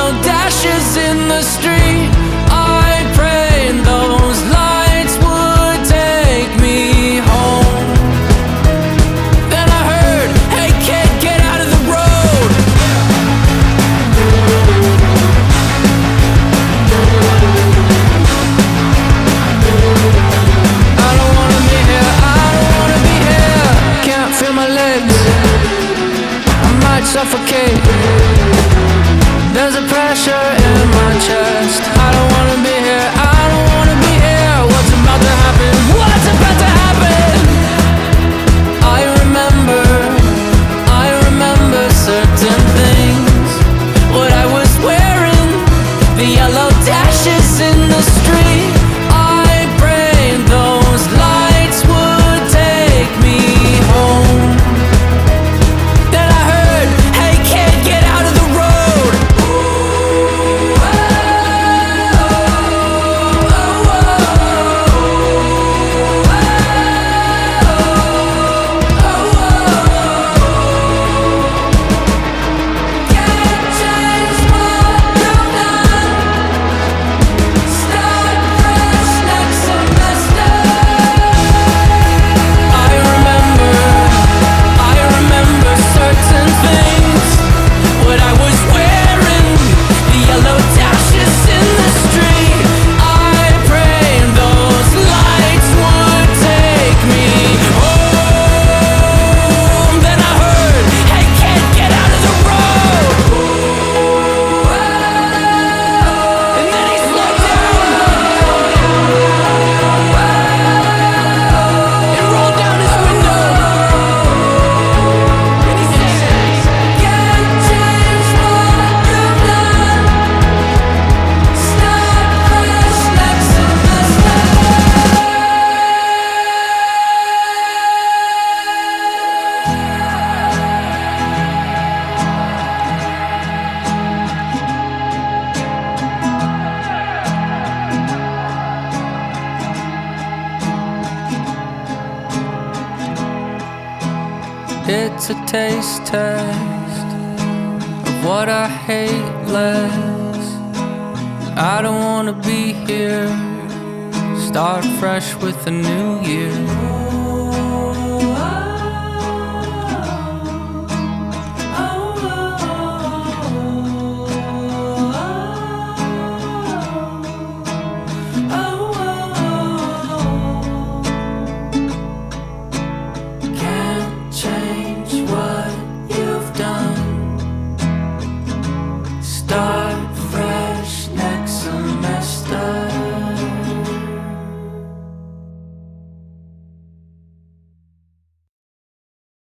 yellow dashes in the street. I prayed those lights would take me home. Then I heard, hey kid, get out of the road. I don't wanna be here, I don't wanna be here. Can't feel my legs, I might suffocate. There's a pressure in my chest. I don't wanna be here, I don't wanna be here. What's about to happen? What's about to happen? I remember certain things. What I was wearing, the yellow dashes in the street. I prayed those lights would take me home. Then I heard, hey kid, get out of the road. I remember certain things. What I was wearing, the yellow dashes in the street. I prayed those lights would take me home. Then I heard, hey kid, get out of the road. And then he slowed down and rolled down his window. And he said, can't change what you've done. Start fresh like semester. It's a taste test of what I hate less. I don't wanna be here. Start fresh with a new year.